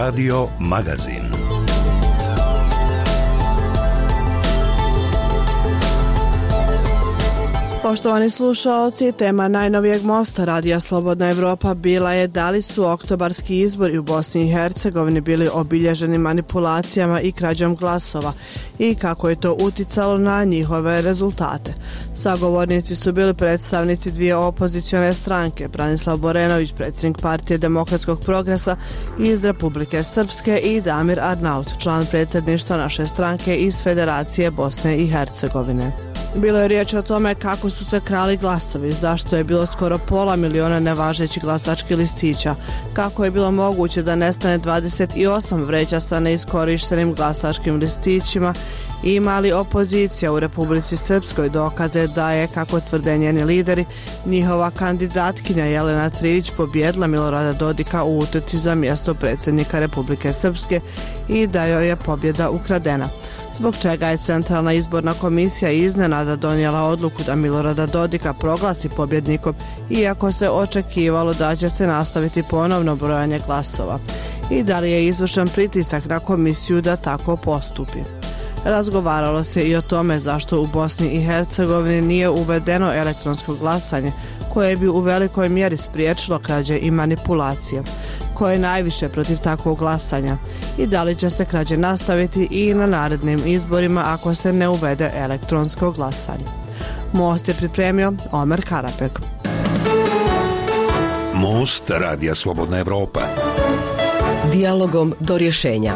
Radio Magazin. Poštovani slušaoci, tema najnovijeg mosta Radija Slobodna Evropa bila je da li su oktobarski izbori u Bosni i Hercegovini bili obilježeni manipulacijama i krađom glasova i kako je to uticalo na njihove rezultate. Sagovornici su bili predstavnici dvije opozicione stranke, Branislav Borenović, predsjednik Partije demokratskog progresa iz Republike Srpske, i Damir Arnaut, član predsjedništva naše stranke iz Federacije Bosne i Hercegovine. Bilo je riječ o tome kako su se krali glasovi, zašto je bilo skoro 500.000 nevažećih glasačkih listića, kako je bilo moguće da nestane 28 vreća sa neiskorištenim glasačkim listićima, i ima li opozicija u Republici Srpskoj dokaze da je, kako tvrde njeni lideri, njihova kandidatkinja Jelena Trivić pobjedila Milorada Dodika u utrci za mjesto predsjednika Republike Srpske i da joj je pobjeda ukradena. Zbog čega je Centralna izborna komisija iznenada donijela odluku da Milorada Dodika proglasi pobjednikom, iako se očekivalo da će se nastaviti ponovno brojanje glasova, i da li je izvršen pritisak na komisiju da tako postupi. Razgovaralo se i o tome zašto u Bosni i Hercegovini nije uvedeno elektronsko glasanje, koje bi u velikoj mjeri spriječilo krađe i manipulacije. Ko je najviše protiv takvog glasanja i da li će se krađe nastaviti i na narednim izborima ako se ne uvede elektronsko glasanje. Most je pripremio Omer Karapek. Most Radija Slobodna Evropa. Dijalogom do rješenja.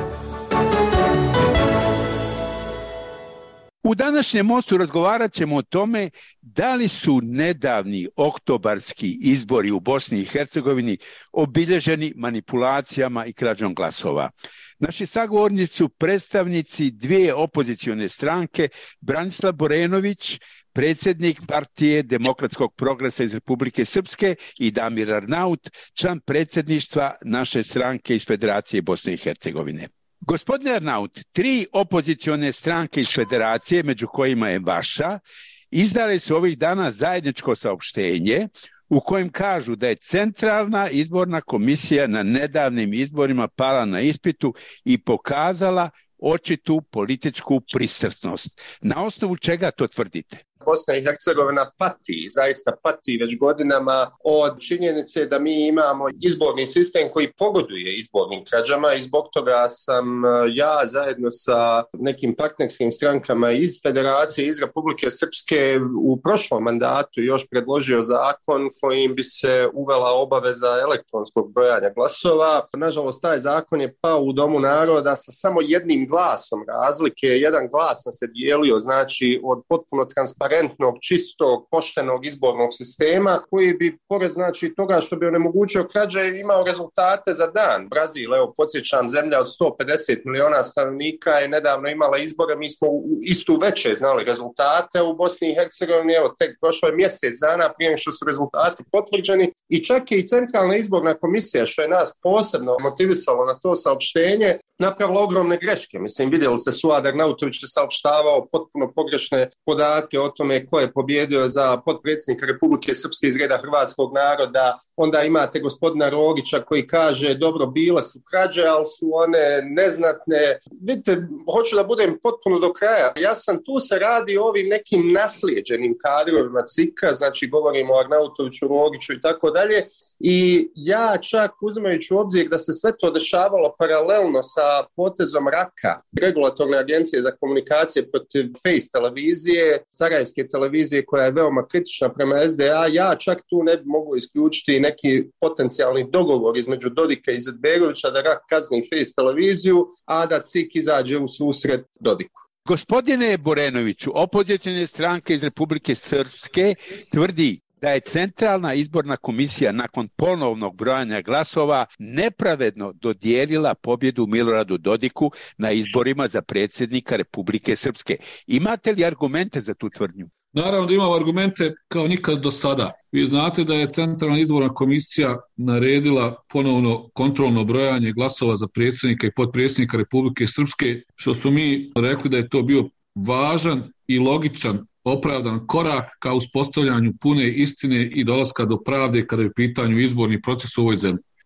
U današnjem mostu razgovarat ćemo o tome da li su nedavni oktobarski izbori u Bosni i Hercegovini obilježeni manipulacijama i krađom glasova. Naši sagovornici su predstavnici dvije opozicione stranke, Branislav Borenović, predsjednik Partije demokratskog progresa iz Republike Srpske, i Damir Arnaut, član predsjedništva naše stranke iz Federacije Bosne i Hercegovine. Gospodine Arnaut, 3 opozicione stranke iz Federacije, među kojima je vaša, izdale su ovih dana zajedničko saopštenje u kojem kažu da je Centralna izborna komisija na nedavnim izborima pala na ispitu i pokazala očitu političku pristrasnost. Na osnovu čega to tvrdite? Bosna i Hercegovina pati, zaista pati već godinama od činjenice da mi imamo izborni sistem koji pogoduje izbornim krađama, i zbog toga sam ja zajedno sa nekim partnerskim strankama iz Federacije, iz Republike Srpske u prošlom mandatu još predložio zakon kojim bi se uvela obaveza elektronskog brojanja glasova. Nažalost, taj zakon je pao u Domu naroda sa samo jednim glasom razlike. Jedan glas nam se dijelio, znači, od potpuno transparentnog, čistog, poštenog izbornog sistema koji bi, pored znači toga što bi onemogućio krađe, imao rezultate za dan. Brazil, evo podsjećam, zemlja od 150 miliona stanovnika je nedavno imala izbore, mi smo istu veče znali rezultate. U Bosni i Hercegovini, evo, tek prošlo je mjesec dana prije što su rezultati potvrđeni, i čak i Centralna izborna komisija, što je nas posebno motivisalo na to saopštenje, napravila ogromne greške. Mislim, vidjeli ste, Suad Arnautović je saopštavao potpuno pogrešne podatke o tome ko je pobjedio za potpredsjednika Republike Srpske iz reda hrvatskog naroda. Onda imate gospodina Rogića koji kaže dobro, bile su krađe, ali su one neznatne. Vidite, hoću da budem potpuno do kraja. Ja sam tu, se radi o ovim nekim naslijeđenim kadrovima CIK-a, znači govorimo o Arnautoviću, Rogiću i tako dalje, i ja čak uzimajući u obzir da se sve to dešavalo paralelno sa potezom Raka, regulatorne agencije za komunikacije, protiv Face televizije, Sarajevske televizije koja je veoma kritična prema SDA, ja čak tu ne bi mogu isključiti neki potencijalni dogovor između Dodika i Izetbegovića da Rak kazni Face televiziju, a da CIK izađe u susret Dodiku. Gospodine Borenoviću, opozicione stranke iz Republike Srpske tvrdi da je Centralna izborna komisija nakon ponovnog brojanja glasova nepravedno dodijelila pobjedu Miloradu Dodiku na izborima za predsjednika Republike Srpske. Imate li argumente za tu tvrdnju? Naravno da imamo argumente kao nikad do sada. Vi znate da je Centralna izborna komisija naredila ponovno kontrolno brojanje glasova za predsjednika i potpredsjednika Republike Srpske, što su mi rekli da je to bio važan i logičan, opravdan korak ka uspostavljanju pune istine i dolaska do pravde kada je u pitanju izborni proces u ovoj zemlji.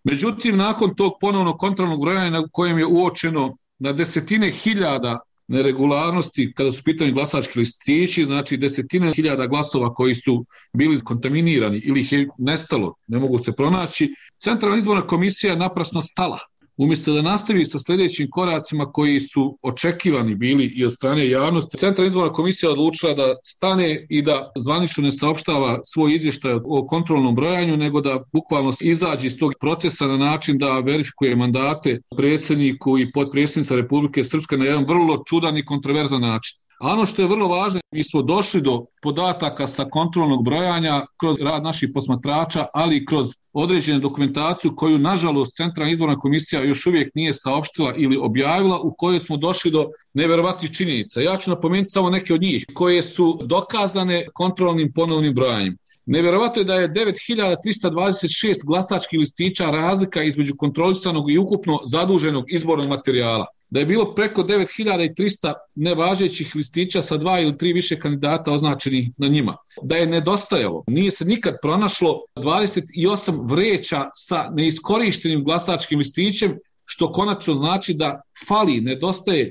Međutim, nakon tog ponovnog kontrolnog brojanja na kojem je uočeno na desetine hiljada neregularnosti kada su pitanje glasački listići, znači desetine hiljada glasova koji su bili kontaminirani ili ih je nestalo, ne mogu se pronaći, Centralna izborna komisija je naprasno stala. Umjesto da nastavi sa sljedećim koracima koji su očekivani bili i od strane javnosti, Centralna izborna komisija odlučila da stane i da zvanično ne saopštava svoj izvještaj o kontrolnom brojanju, nego da bukvalno izađe iz tog procesa na način da verifikuje mandate predsjedniku i potpredsjednica Republike Srpske na jedan vrlo čudan i kontroverzan način. A ono što je vrlo važno, mi smo došli do podataka sa kontrolnog brojanja kroz rad naših posmatrača, ali i kroz određenu dokumentaciju koju, nažalost, Centralna izborna komisija još uvijek nije saopštila ili objavila, u kojoj smo došli do neverovatnih činjenica. Ja ću napomenuti samo neke od njih koje su dokazane kontrolnim ponovnim brojanjem. Neverovatno je da je 9326 glasačkih listića razlika između kontrolisanog i ukupno zaduženog izbornog materijala. Da je bilo preko 9300 nevažećih listića sa 2 ili 3 više kandidata označenih na njima. Da je nedostajalo, nije se nikad pronašlo 28 vreća sa neiskorištenim glasačkim listićem, što konačno znači da nedostaje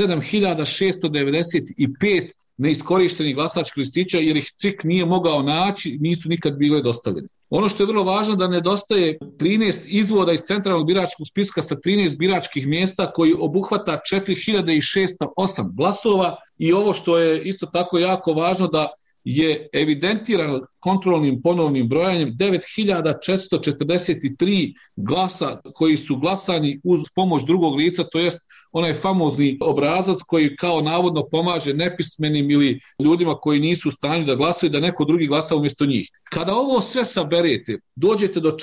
7695 neiskorištenih glasačkih listića jer ih CIK nije mogao naći, nisu nikad bile dostavljene. Ono što je vrlo važno da nedostaje 13 izvoda iz centralnog biračkog spiska sa 13 biračkih mjesta koji obuhvata 4608 glasova i ovo što je isto tako jako važno da je evidentirano kontrolnim ponovnim brojanjem 9443 glasa koji su glasani uz pomoć drugog lica, to jest onaj famozni obrazac koji kao navodno pomaže nepismenim ili ljudima koji nisu u stanju da glasaju, da neko drugi glasa umjesto njih. Kada ovo sve saberete, dođete do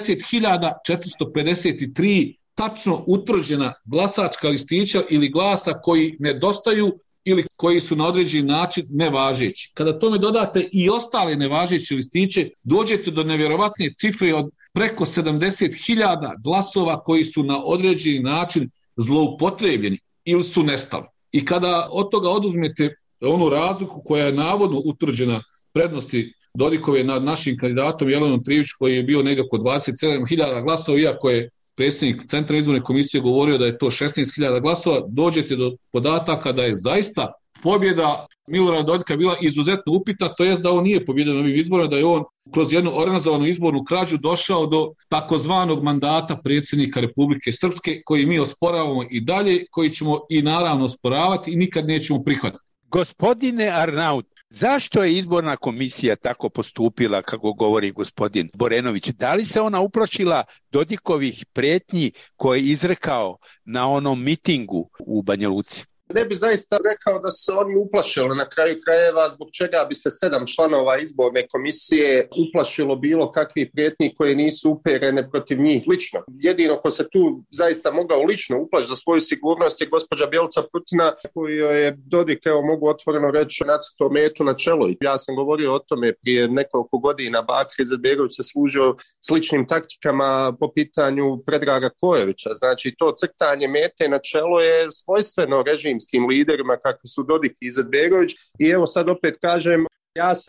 40.453 tačno utvrđena glasačka listića ili glasa koji nedostaju ili koji su na određeni način nevažeći. Kada tome dodate i ostale nevažeće listiće, dođete do nevjerovatne cifre od preko 70.000 glasova koji su na određeni način zloupotrebljeni ili su nestali. I kada od toga oduzmete onu razliku koja je navodno utvrđena prednosti Dodikove nad našim kandidatom Jelenom Trivić koji je bio negdje oko 27.000 glasova, iako je predsjednik Centralne izborne komisije govorio da je to 16.000 glasova, dođete do podataka da je zaista pobjeda Milorada Dodika bila izuzetno upitna, to jest da on nije pobjedio na ovim izborima, da je on kroz jednu organizovanu izbornu krađu došao do takozvanog mandata predsjednika Republike Srpske, koji mi osporavamo i dalje, koji ćemo i naravno osporavati i nikad nećemo prihvatiti. Gospodine Arnaut, zašto je izborna komisija tako postupila, kako govori gospodin Borenović? Da li se ona uplašila Dodikovih prijetnji koje je izrekao na onom mitingu u Banja Luci? Ne bi zaista rekao da se oni uplašili na kraju krajeva, zbog čega bi se 7 članova izborne komisije uplašilo bilo kakvih prijetnji koje nisu uperene protiv njih lično. Jedino ko se tu zaista mogao lično uplašiti za svoju sigurnost je gospođa Bjelica Prutina, koju je Dodik, evo mogu otvoreno reći, nacrtao metu na čelo. Ja sam govorio o tome prije nekoliko godina. Bakir Izetbegović se služio sličnim taktikama po pitanju Predraga Kojevića. Znači to crtanje mete na čelo je svojstveno režimskim liderima kakvi su Dodik i Izetbegović i evo sad opet kažem, ja se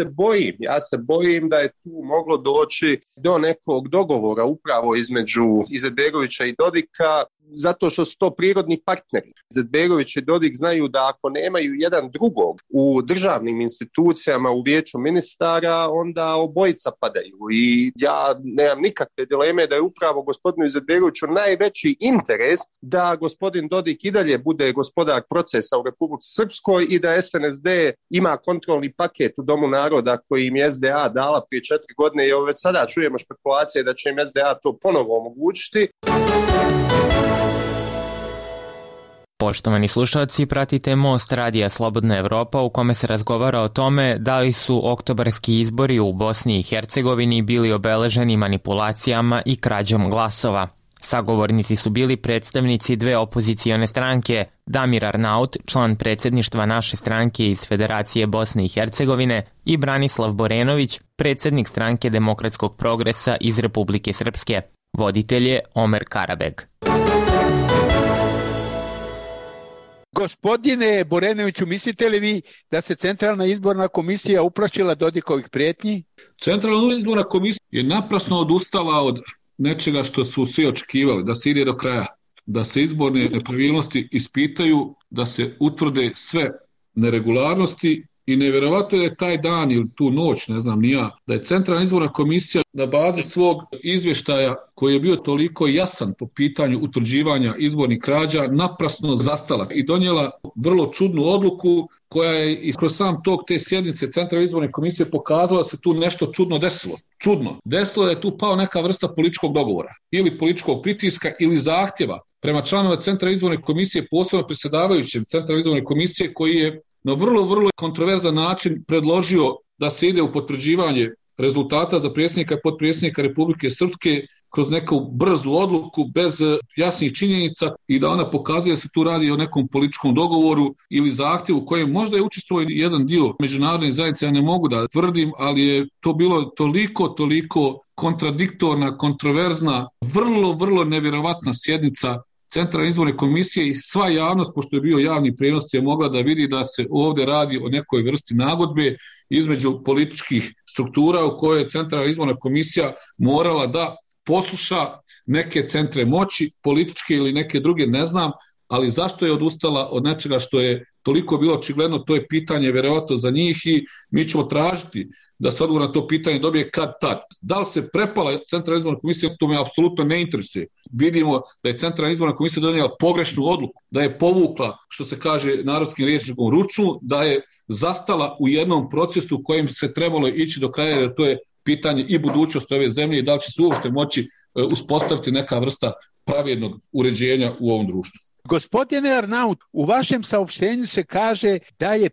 bojim da je tu moglo doći do nekog dogovora upravo između Izetbegovića i Dodika, zato što su to prirodni partneri. Izetbegović i Dodik znaju da ako nemaju jedan drugog u državnim institucijama, u vijeću ministara, onda obojica padaju. I ja nemam nikakve dileme da je upravo gospodinu Izetbegoviću najveći interes da gospodin Dodik i dalje bude gospodar procesa u Republici Srpskoj i da SNSD ima kontrolni paket u Domu naroda koji im je SDA dala prije 4 godine i već sada čujemo špekulacije da će im SDA to ponovo omogućiti. Poštovani slušalci, pratite Most Radija Slobodna Evropa u kome se razgovara o tome da li su oktobarski izbori u Bosni i Hercegovini bili obeleženi manipulacijama i krađom glasova. Sagovornici su bili predstavnici dve opozicione stranke, Damir Arnaut, član predsjedništva naše stranke iz Federacije Bosne i Hercegovine, i Branislav Borenović, predsjednik stranke Demokratskog progresa iz Republike Srpske. Voditelj je Omer Karabeg. Gospodine Borenoviću, mislite li vi da se Centralna izborna komisija uplašila Dodikovih prijetnji? Centralna izborna komisija je naprasno odustala od nečega što su svi očekivali, da se ide do kraja, da se izborne nepravilnosti ispitaju, da se utvrde sve neregularnosti. I nevjerovatno je taj dan ili tu noć, ne znam ni ja, da je Centralna izborna komisija na bazi svog izvještaja koji je bio toliko jasan po pitanju utvrđivanja izbornih krađa naprasno zastala i donijela vrlo čudnu odluku koja je kroz sam tok te sjednice Centralne izborne komisije pokazala da se tu nešto čudno desilo. Čudno. Desilo da je tu pao neka vrsta političkog dogovora ili političkog pritiska ili zahtjeva prema članova Centralne izborne komisije, posebno predsjedavajućem Centralne izborne komisije koji je na vrlo kontroverzan način predložio da se ide u potvrđivanje rezultata za predsjednika i potpredsjednika Republike Srpske kroz neku brzu odluku bez jasnih činjenica i da ona pokazuje da se tu radi o nekom političkom dogovoru ili zahtjevu kojem možda je učestvovao jedan dio međunarodne zajednice, ja ne mogu da tvrdim, ali je to bilo toliko kontradiktorna, kontroverzna, vrlo nevjerovatna sjednica Centralne izborne komisije i sva javnost, pošto je bio javni prenos, je mogla da vidi da se ovdje radi o nekoj vrsti nagodbe između političkih struktura u kojoj je Centralna izborna komisija morala da posluša neke centre moći, političke ili neke druge, ne znam, ali zašto je odustala od nečega što je toliko bilo očigledno, to je pitanje vjerovatno za njih i mi ćemo tražiti da se odgovor na to pitanje dobije kad tad. Da li se prepala Centralna izborna komisija, to me apsolutno ne interesuje. Vidimo da je Centralna izborna komisija donijela pogrešnu odluku, da je povukla, što se kaže narodskim rječnikom, ručnu, da je zastala u jednom procesu u kojem se trebalo ići do kraja, jer to je pitanje i budućnosti ove zemlje i da li će se uopšte moći uspostaviti neka vrsta pravednog uređenja u ovom društvu. Gospodine Arnaut, u vašem saopštenju se kaže da je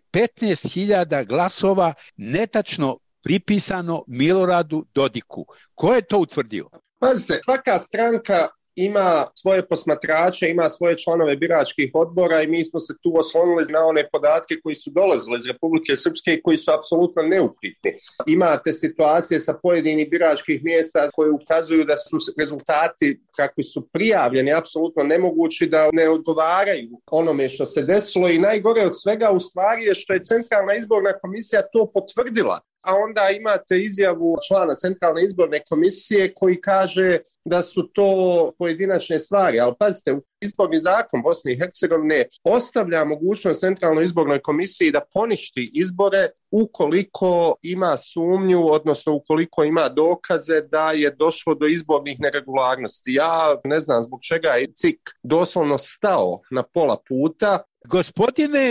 15.000 glasova netačno pripisano Miloradu Dodiku. Ko je to utvrdio? Pazite, svaka stranka ima svoje posmatrače, ima svoje članove biračkih odbora i mi smo se tu oslonili na one podatke koji su dolazili iz Republike Srpske i koji su apsolutno neupitni. Imate situacije sa pojedinih biračkih mjesta koje ukazuju da su rezultati kakvi su prijavljeni apsolutno nemogući, da ne odgovaraju onome što se desilo i najgore od svega u stvari je što je Centralna izborna komisija to potvrdila. A onda imate izjavu člana Centralne izborne komisije koji kaže da su to pojedinačne stvari. Ali pazite, izborni zakon Bosne i Hercegovine ostavlja mogućnost Centralnoj izbornoj komisiji da poništi izbore ukoliko ima sumnju, odnosno ukoliko ima dokaze da je došlo do izbornih neregularnosti. Ja ne znam zbog čega je CIK doslovno stao na pola puta. Gospodine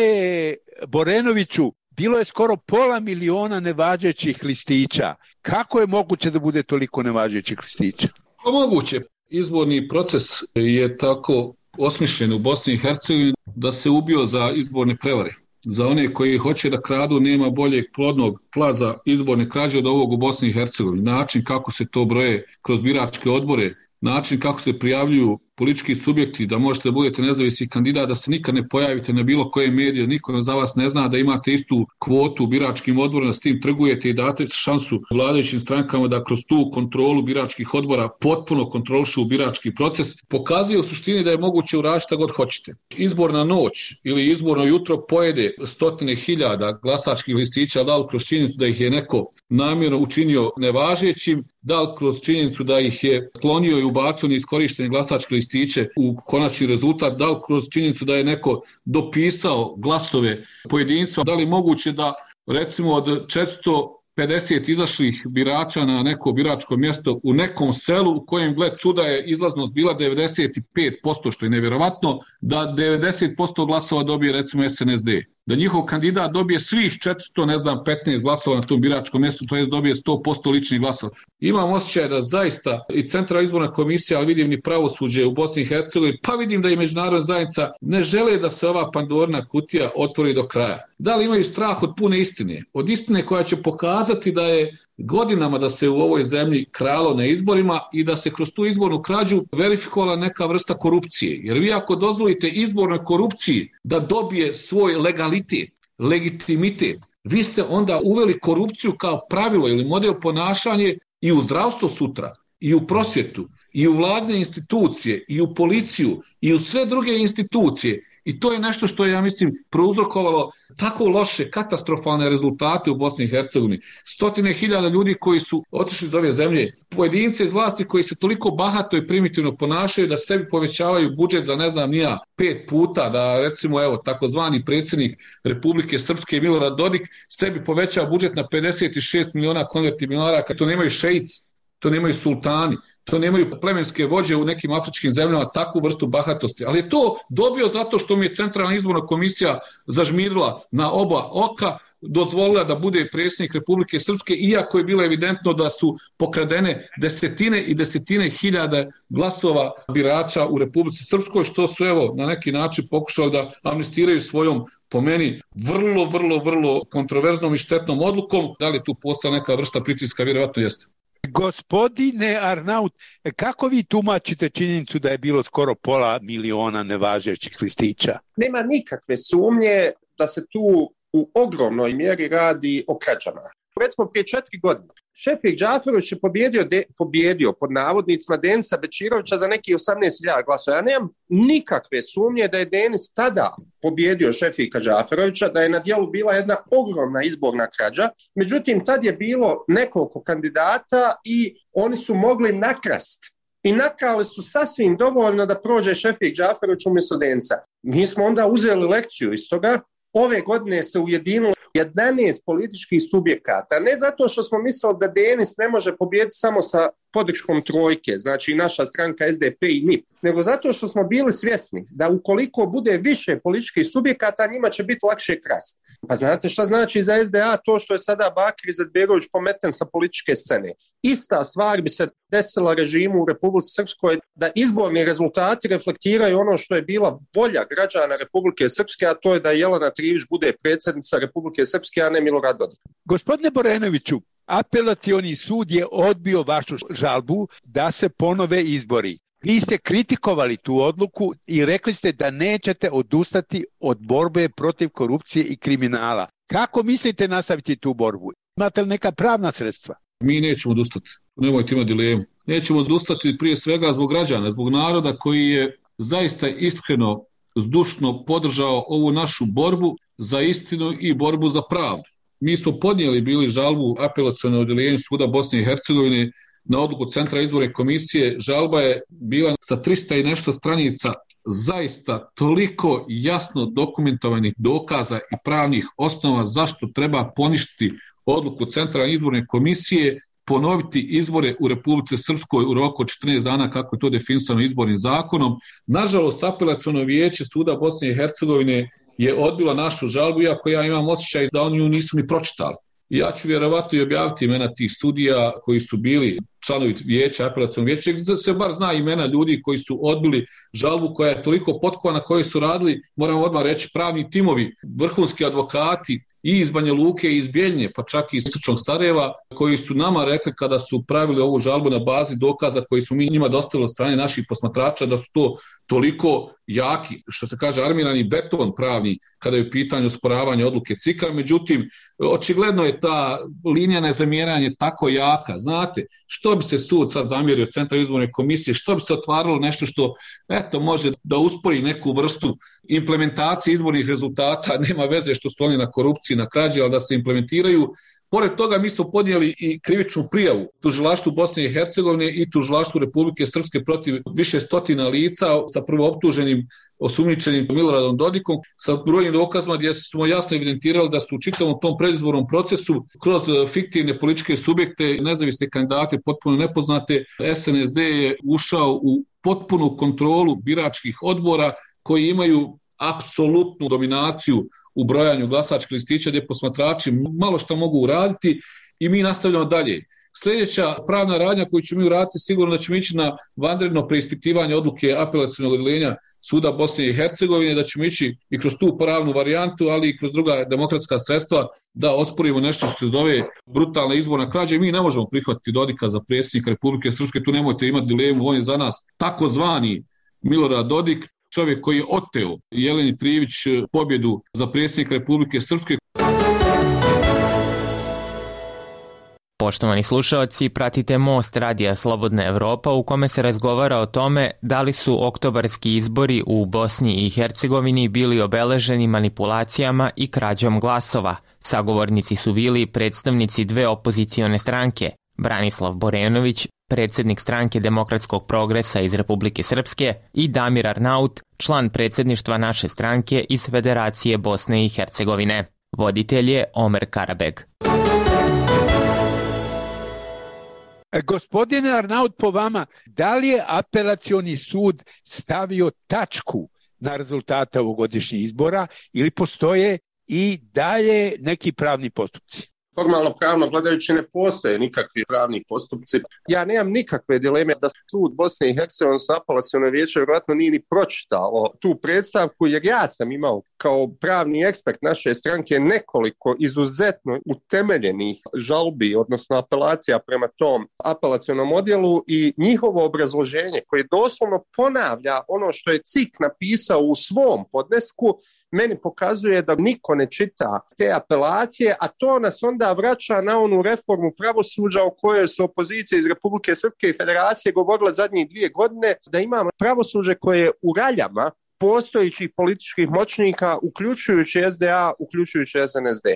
Borenoviću, bilo je skoro 500.000 nevažećih listića. Kako je moguće da bude toliko nevažećih listića? Moguće. Izborni proces je tako osmišljen u Bosni i Hercegovini da se ubio za izborne prevare. Za one koji hoće da kradu nema boljeg plodnog tla za izborne krađe od ovog u Bosni i Hercegovini. Način kako se to broje kroz biračke odbore, način kako se prijavljuju politički subjekti, da možete da budete nezavisni kandidat, da se nikad ne pojavite na bilo koje medije, niko za vas ne zna, da imate istu kvotu u biračkim odborima, s tim trgujete i date šansu vladajućim strankama da kroz tu kontrolu biračkih odbora potpuno kontrolišu birački proces, pokazuje u suštini da je moguće uraditi šta god hoćete. Izborna noć ili izborno jutro pojede 100.000 glasačkih listića, da li kroz činjenicu da ih je neko namjerno učinio nevažećim, da li kroz činjenicu da ih je sklonio i ubacio neiskorištene glasačke listiće u konačni rezultat, da li kroz činjenicu da je neko dopisao glasove pojedincima, da li je moguće da recimo od 450 izašlih birača na neko biračko mjesto u nekom selu u kojem, gled čuda, je izlaznost bila 95%, što je nevjerovatno, da 90% glasova dobije recimo SNSD. Da njihov kandidat dobije svih 15 glasova na tom biračkom mjestu, to jest dobije 100% ličnih glasova. Imam osjećaj da zaista i Centralna izborna komisija, ali vidim ni pravosuđe u Bosni i Hercegovini, pa vidim da i međunarodna zajednica ne žele da se ova Pandorina kutija otvori do kraja. Da li imaju strah od pune istine? Od istine koja će pokazati da je godinama da se u ovoj zemlji kralo na izborima i da se kroz tu izbornu krađu verifikovala neka vrsta korupcije. Jer vi ako dozvolite izbornoj korupciji da dobije svoj legitimitet, vi ste onda uveli korupciju kao pravilo ili model ponašanja i u zdravstvo sutra, i u prosvjetu, i u vladne institucije, i u policiju, i u sve druge institucije I to je nešto što je, ja mislim, prouzrokovalo tako loše, katastrofalne rezultate u Bosni i Hercegovini. 100.000 ljudi koji su otišli iz ove zemlje, pojedince iz vlasti koji se toliko bahato i primitivno ponašaju da sebi povećavaju budžet za 5 puta, da recimo takozvani predsjednik Republike Srpske Milorad Dodik sebi povećava budžet na 56 miliona konvertibilara, kad to nemaju šeici, to nemaju sultani, to nemaju plemenske vođe u nekim afričkim zemljama takvu vrstu bahatosti. Ali je to dobio zato što mi je Centralna izborna komisija zažmirila na oba oka, dozvolila da bude predsjednik Republike Srpske, iako je bilo evidentno da su pokradene desetine i desetine hiljada glasova birača u Republici Srpskoj, što su na neki način pokušali da amnestiraju svojom, po meni, vrlo kontroverznom i štetnom odlukom. Da li tu postala neka vrsta pritiska? Vjerovatno jeste. Gospodine Arnaut, kako vi tumačite činjenicu da je bilo skoro 500.000 nevažećih listića? Nema nikakve sumnje da se tu u ogromnoj mjeri radi o krađama. Recimo prije 4 godine Šefik Džaferović je pobjedio pod navodnicima Denisa Bečirovića za neki 18.000 glasova. Ja nemam nikakve sumnje da je Denis tada pobjedio Šefika Džaferovića, da je na djelu bila jedna ogromna izborna krađa. Međutim, tad je bilo nekoliko kandidata i oni su mogli nakrast. I nakrali su sasvim dovoljno da prođe Šefik Džaferović umjesto Denisa. Mi smo onda uzeli lekciju iz toga. Ove godine se ujedinilo 11 političkih subjekata, ne zato što smo mislili da Denis ne može pobijediti samo sa podrškom trojke, znači naša stranka SDP i NIP, nego zato što smo bili svjesni da ukoliko bude više političkih subjekata, njima će biti lakše krasti. Pa znate šta znači za SDA to što je sada Bakir Izetbegović pometen sa političke scene? Ista stvar bi se desila režimu u Republici Srpskoj, da izborni rezultati reflektiraju ono što je bila volja građana Republike Srpske, a to je da Jelena Trivić bude predsjednica Republike Srpske, a ne Milorad Dodik. Gospodine Borenoviću, apelacioni sud je odbio vašu žalbu da se ponove izbori. Vi ste kritikovali tu odluku i rekli ste da nećete odustati od borbe protiv korupcije i kriminala. Kako mislite nastaviti tu borbu? Imate li neka pravna sredstva? Mi nećemo odustati. Nemojte imati dilemu. Nećemo odustati prije svega zbog građana, zbog naroda koji je zaista iskreno, zdušno podržao ovu našu borbu za istinu i borbu za pravdu. Mi smo podnijeli bili žalbu apelaciono odjeljenju suda Bosne i Hercegovine na odluku Centralne izborne komisije. Žalba je bila sa 300 i nešto stranica, zaista toliko jasno dokumentovanih dokaza i pravnih osnova zašto treba poništiti odluku Centralne izborne komisije, ponoviti izbore u Republici Srpskoj u roku od 14 dana kako je to definisano izbornim zakonom. Nažalost, apelaciono vijeće suda Bosne i Hercegovine je odbila našu žalbu, iako ja imam osjećaj da oni ju nisu ni pročitali. I ja ću vjerovatno i objaviti imena tih sudija koji su bili članovi vijeća, apelacionog vijeća, da se bar zna imena ljudi koji su odbili žalbu koja je toliko potkovana, koji su radili, moram odmah reći, pravni timovi, vrhunski advokati i iz Banja Luke i iz Bijeljne, pa čak i iz Istočnog Sarajeva, koji su nama rekli kada su pravili ovu žalbu na bazi dokaza koji su mi njima dostavili od strane naših posmatrača, da su to toliko jaki, što se kaže, armirani beton pravni kada je u pitanju osporavanje odluke CIK-a. Međutim, očigledno je ta linija nezamjeranja tako jaka. Znate, što bi se sud sad zamjerio Centralne izborne komisije, što bi se otvaralo nešto što može da uspori neku vrstu implementacije izbornih rezultata, nema veze što su oni na korupciji, na krađi, ali da se implementiraju. Pored toga mi smo podnijeli i krivičnu prijavu tužilaštvu Bosne i Hercegovine i tužilaštvu Republike Srpske protiv više stotina lica sa prvooptuženim osumnjičenim Miloradom Dodikom sa brojnim dokazima gdje smo jasno evidentirali da su u čitavom tom predizbornom procesu kroz fiktivne političke subjekte, nezavisne kandidate potpuno nepoznate, SNSD je ušao u potpunu kontrolu biračkih odbora koji imaju apsolutnu dominaciju u brojanju glasačkih listića gdje posmatrači malo što mogu uraditi i mi nastavljamo dalje. Sljedeća pravna radnja koju ćemo mi uraditi sigurno da ćemo ići na vanredno preispitivanje odluke apelacionog odjeljenja suda Bosne i Hercegovine, da ćemo ići i kroz tu pravnu varijantu, ali i kroz druga demokratska sredstva da osporimo nešto što se zove brutalna izborna krađa. Mi ne možemo prihvatiti Dodika za predsjednika Republike Srpske, tu nemojte imati dilemu, on je za nas takozvani Milorad Dodik, čovjek koji je oteo Jeleni Trivić pobjedu za predsjednika Republike Srpske. Poštovani slušaoci, pratite Most radija Slobodna Evropa u kome se razgovara o tome da li su oktobarski izbori u Bosni i Hercegovini bili obeleženi manipulacijama i krađom glasova. Sagovornici su bili predstavnici dve opozicione stranke, Branislav Borenović, predsjednik stranke Demokratskog progresa iz Republike Srpske, i Damir Arnaut, član predsjedništva naše stranke iz Federacije Bosne i Hercegovine. Voditelj je Omer Karabeg. Gospodine Arnaut, po vama, da li je apelacioni sud stavio tačku na rezultate ovogodišnjih izbora ili postoje i dalje neki pravni postupci? Formalno pravno gledajući ne postoje nikakvi pravni postupci. Ja nemam nikakve dileme da sud Bosne i Hercegovine sa apelaciono vijeće vjerojatno nije ni pročitao tu predstavku, jer ja sam imao kao pravni ekspert naše stranke nekoliko izuzetno utemeljenih žalbi, odnosno apelacija prema tom apelacionom odjelu, i njihovo obrazloženje koje doslovno ponavlja ono što je CIK napisao u svom podnesku, meni pokazuje da niko ne čita te apelacije, a to nas onda vraća na onu reformu pravosuđa o kojoj su opozicije iz Republike Srpske i Federacije govorile zadnjih 2 godine, da imamo pravosuđe koje je u raljama postojećih političkih moćnika, uključujući SDA, uključujući SNSD.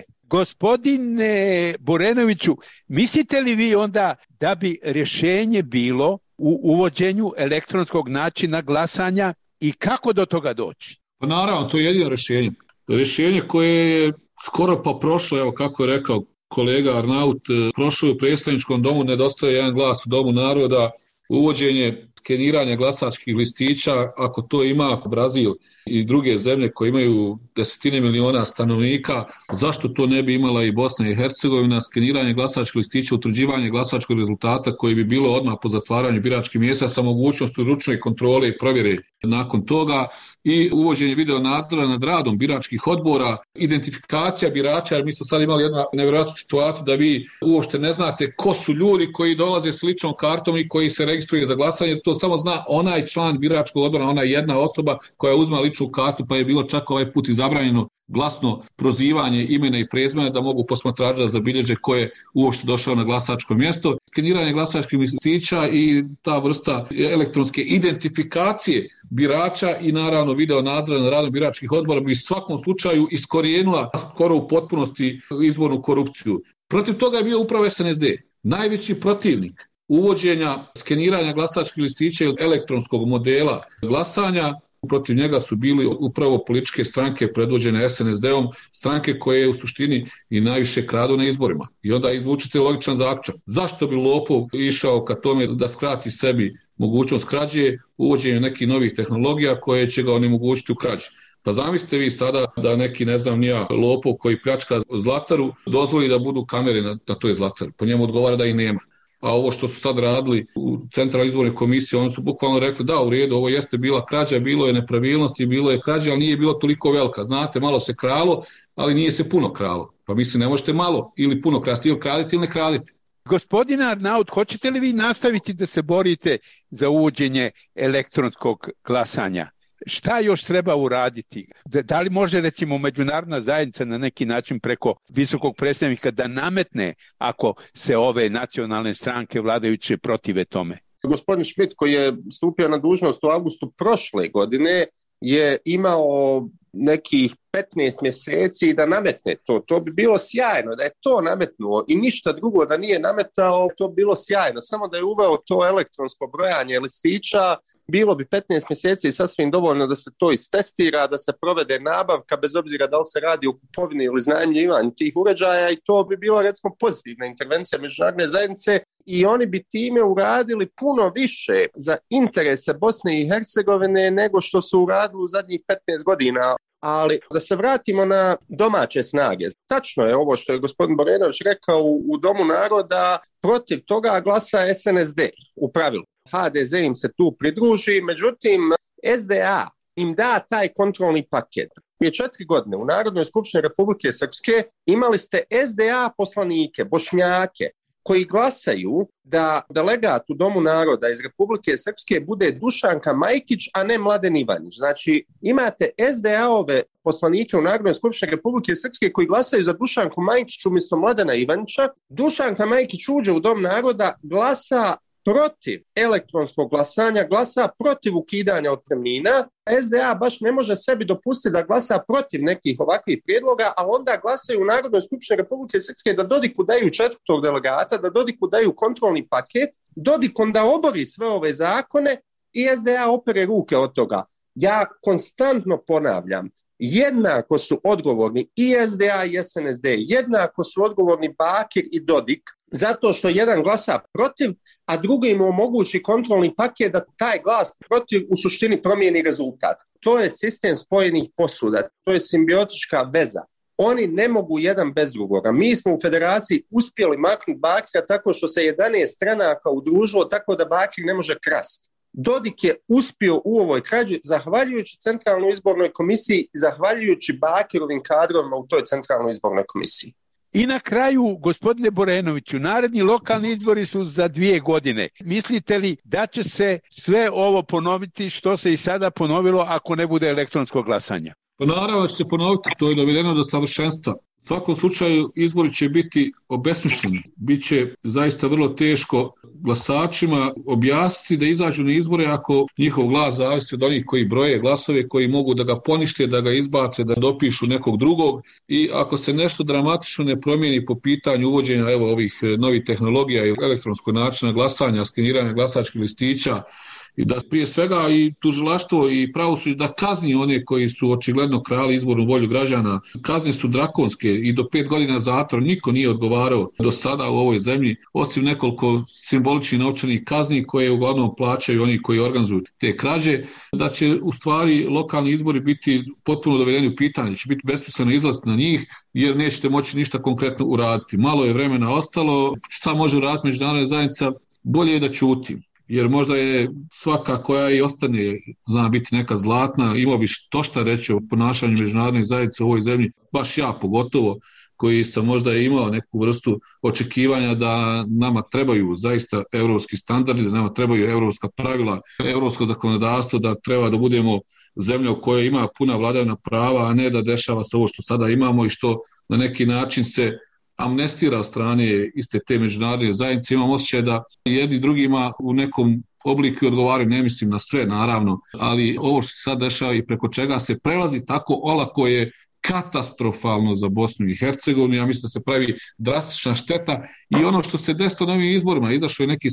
Gospodine Borenoviću, mislite li vi onda da bi rješenje bilo u uvođenju elektronskog načina glasanja i kako do toga doći? Pa naravno, to je jedino rješenje. Rješenje koje je skoro pa prošlo, evo kako je rekao kolega Arnaut, prošlo je u predstavničkom domu, nedostaje jedan glas u Domu naroda, uvođenje skeniranja glasačkih listića, ako to ima Brazil i druge zemlje koje imaju desetine miliona stanovnika, zašto to ne bi imala i Bosna i Hercegovina? Skeniranje glasačkih listića, utvrđivanje glasačkog rezultata koji bi bilo odmah po zatvaranju biračkih mjesta sa mogućnošću ručne kontrole i provjere nakon toga, i uvođenje video nadzora nad radom biračkih odbora, identifikacija birača, jer mi smo sad imali jednu nevjerojatnu situaciju da vi uopšte ne znate ko su ljudi koji dolaze s ličnom kartom i koji se registruju za glasanje, jer to samo zna onaj član biračkog odbora, ona jedna osoba koja uzma ličnu kartu, pa je bilo čak ovaj put i zabranjeno glasno prozivanje imena i prezimena da mogu posmatrači da zabilježe ko je uopšte došao na glasačko mjesto. Skeniranje glasačkih listića i ta vrsta elektronske identifikacije birača i naravno video nadzora nad radom biračkih odbora bi u svakom slučaju iskorijenila skoro u potpunosti izbornu korupciju. Protiv toga je bio upravo SNSD, najveći protivnik uvođenja skeniranja glasačkih listića i elektronskog modela glasanja. Protiv njega su bili upravo političke stranke predvođene SNSD-om, stranke koje u suštini i najviše kradu na izborima. I onda izvučite logičan zaključak. Zašto bi lopov išao ka tome da skrati sebi mogućnost krađe, uvođenje nekih novih tehnologija koje će ga onemogućiti u krađi? Pa zamislite vi sada da neki, ne znam nija, lopov koji pljačka zlataru dozvoli da budu kamere na toj zlataru. Po njemu odgovara da ih nema. A ovo što su sad radili u Centralnoj izbornoj komisiji, oni su bukvalno rekli da, u redu, ovo jeste bila krađa, bilo je nepravilnosti, bilo je krađa, ali nije bilo toliko velika. Znate, malo se kralo, ali nije se puno kralo. Pa mislim, ne možete malo ili puno krasti, ili kraditi ili ne kraditi. Gospodine Arnaut, hoćete li vi nastaviti da se borite za uvođenje elektronskog glasanja? Šta još treba uraditi? Da li može, recimo, međunarodna zajednica na neki način preko visokog predstavnika da nametne ako se ove nacionalne stranke vladajuće protive tome? Gospodin Schmidt, koji je stupio na dužnost u avgustu prošle godine, je imao nekih 15 mjeseci da nametne to. To bi bilo sjajno da je to nametnuo i ništa drugo da nije nametao, to bi bilo sjajno. Samo da je uveo to elektronsko brojanje listića, bilo bi 15 mjeseci sasvim dovoljno da se to istestira, da se provede nabavka, bez obzira da li se radi o kupovini ili iznajmljivanju tih uređaja, i to bi bila, recimo, pozitivna intervencija međunarodne zajednice i oni bi time uradili puno više za interese Bosne i Hercegovine nego što su uradili u zadnjih 15 godina. Ali da se vratimo na domaće snage. Tačno je ovo što je gospodin Borenović rekao, u Domu naroda protiv toga glasa SNSD u pravilu. HDZ im se tu pridruži, međutim SDA im da taj kontrolni paket. Prije 4 godine u Narodnoj skupštini Republike Srpske imali ste SDA poslanike, Bošnjake, koji glasaju da delegat u Domu naroda iz Republike Srpske bude Dušanka Majkić, a ne Mladen Ivanić. Znači, imate SDA-ove poslanike u Narodnoj skupštini Republike Srpske koji glasaju za Dušanku Majkić umjesto Mladena Ivanića. Dušanka Majkić uđe u Dom naroda, glasa protiv elektronskog glasanja, glasa protiv ukidanja otpremnina. SDA baš ne može sebi dopustiti da glasa protiv nekih ovakvih prijedloga, a onda glasaju u Narodnoj skupštini Republike Srpske da Dodiku daju četvrtog delegata, da Dodiku daju kontrolni paket, Dodik onda obori sve ove zakone i SDA opere ruke od toga. Ja konstantno ponavljam, jednako su odgovorni i SDA i SNSD, jednako su odgovorni Bakir i Dodik, zato što jedan glasa protiv, a drugi mu omogući kontrolni paket da taj glas protiv u suštini promijeni rezultat. To je sistem spojenih posuda, to je simbiotička veza. Oni ne mogu jedan bez drugoga. Mi smo u federaciji uspjeli maknuti Bakira tako što se 11 stranaka udružilo tako da Bakir ne može krasti. Dodik je uspio u ovoj krađi zahvaljujući Centralnoj izbornoj komisiji, zahvaljujući Bakirovim kadrovima u toj Centralnoj izbornoj komisiji. I na kraju, gospodine Borenoviću, naredni lokalni izbori su za 2 godine. Mislite li da će se sve ovo ponoviti što se i sada ponovilo ako ne bude elektronskog glasanja? Pa naravno će se ponoviti, to je dovedeno do savršenstva. U svakom slučaju izbori će biti obesmišljeni. Biće zaista vrlo teško glasačima objasniti da izađu na izbore ako njihov glas zavisi od onih koji broje glasove, koji mogu da ga ponište, da ga izbace, da dopišu nekog drugog. I ako se nešto dramatično ne promijeni po pitanju uvođenja ovih novih tehnologija i elektronskog načina glasanja, skeniranja glasačkih listića, i da prije svega i tužilaštvo i pravosuđe da kazni one koji su očigledno krali izbornu volju građana. Kazne su drakonske i do 5 godina zatvora. Niko nije odgovarao do sada u ovoj zemlji, osim nekoliko simboličnih novčanih kazni koje uglavnom plaćaju oni koji organizuju te krađe, da će u stvari lokalni izbori biti potpuno dovedeni u pitanje, će biti besmisleno izlaziti na njih jer nećete moći ništa konkretno uraditi. Malo je vremena ostalo, šta može uraditi međunarodna zajednica? Bolje je da ćuti. Jer možda je svaka koja i ostane, zna biti neka zlatna, imao bi što šta reći o ponašanju međunarodnih zajednica u ovoj zemlji, baš ja pogotovo, koji sam možda imao neku vrstu očekivanja da nama trebaju zaista evropski standardi, da nama trebaju evropska pravila, evropsko zakonodavstvo, da treba da budemo zemlja u kojoj ima puna vladavina prava, a ne da dešava se ovo što sada imamo i što na neki način se amnestira od strane iste te međunarodne zajednice. Imam osjećaj da jedni drugima u nekom obliku odgovaraju, ne mislim na sve naravno, ali ovo što se sad dešava i preko čega se prelazi tako olako je katastrofalno za Bosnu i Hercegovinu. Ja mislim da se pravi drastična šteta i ono što se desilo na ovim izborima, izašlo je nekih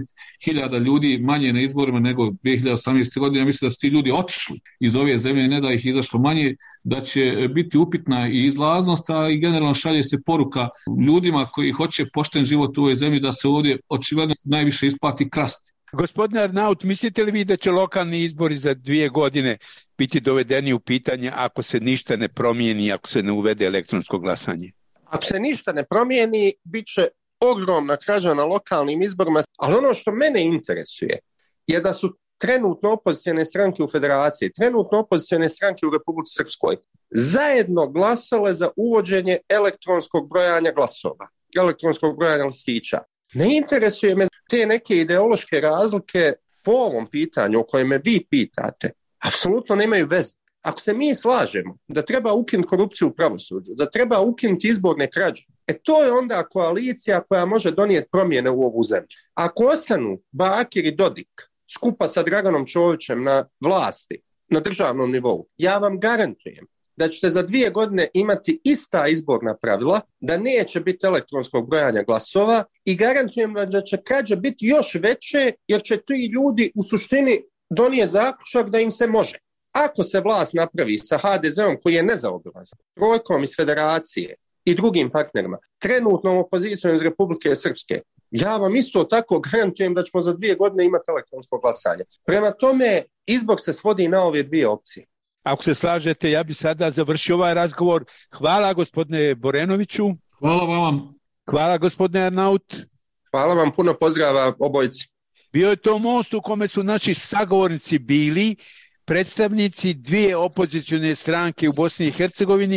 70.000 ljudi manje na izborima nego 2018. godine. Ja mislim da su ti ljudi otišli iz ove zemlje, ne da ih izašlo manje, da će biti upitna i izlaznost, a i generalno šalje se poruka ljudima koji hoće pošten život u ovoj zemlji da se ovdje očigledno najviše isplati krasti. Gospodine Arnaut, mislite li vi da će lokalni izbori za 2 godine biti dovedeni u pitanje ako se ništa ne promijeni, ako se ne uvede elektronsko glasanje? Ako se ništa ne promijeni, bit će ogromna krađa na lokalnim izborima, ali ono što mene interesuje je da su trenutno opozicijone stranke u federaciji, trenutno opozicijone stranke u Republici Srpskoj zajedno glasale za uvođenje elektronskog brojanja glasova, elektronskog brojanja listića. Ne interesuje me te neke ideološke razlike po ovom pitanju o kojem me vi pitate. Apsolutno nemaju veze. Ako se mi slažemo da treba ukinuti korupciju u pravosuđu, da treba ukinuti izborne krađe, to je onda koalicija koja može donijeti promjene u ovu zemlju. Ako ostanu Bakir i Dodik skupa sa Draganom Čovićem na vlasti, na državnom nivou, ja vam garantujem da ćete za 2 godine imati ista izborna pravila, da neće biti elektronskog brojanja glasova i garantujem vam da će krađe biti još veće jer će ti ljudi u suštini donijeti zaključak da im se može. Ako se vlast napravi sa HDZ-om koji je nezaobilazan, trojkom iz federacije i drugim partnerima, trenutnom opozicijom iz Republike Srpske, ja vam isto tako garantujem da ćemo za 2 godine imati elektronsko glasanje. Prema tome, izbor se svodi na ove 2 opcije. Ako se slažete, ja bi sada završio ovaj razgovor. Hvala gospodine Borenoviću. Hvala vam. Hvala gospodine Arnaut. Hvala vam, puno pozdrava obojici. Bio je to most u kome su naši sagovornici bili predstavnici 2 opozicione stranke u Bosni i Hercegovini,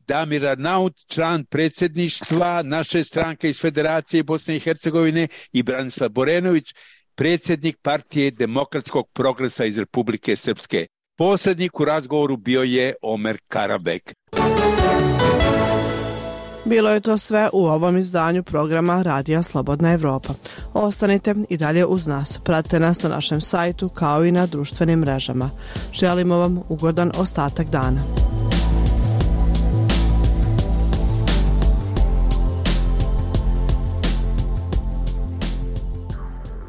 Damir Arnaut, član predsjedništva naše stranke iz Federacije Bosne i Hercegovine, i Branislav Borenović, predsjednik Partije demokratskog progresa iz Republike Srpske. Posrednik u razgovoru bio je Omer Karabek. Bilo je to sve u ovom izdanju programa Radija Slobodna Evropa. Ostanite i dalje uz nas. Pratite nas na našem sajtu kao i na društvenim mrežama. Želimo vam ugodan ostatak dana.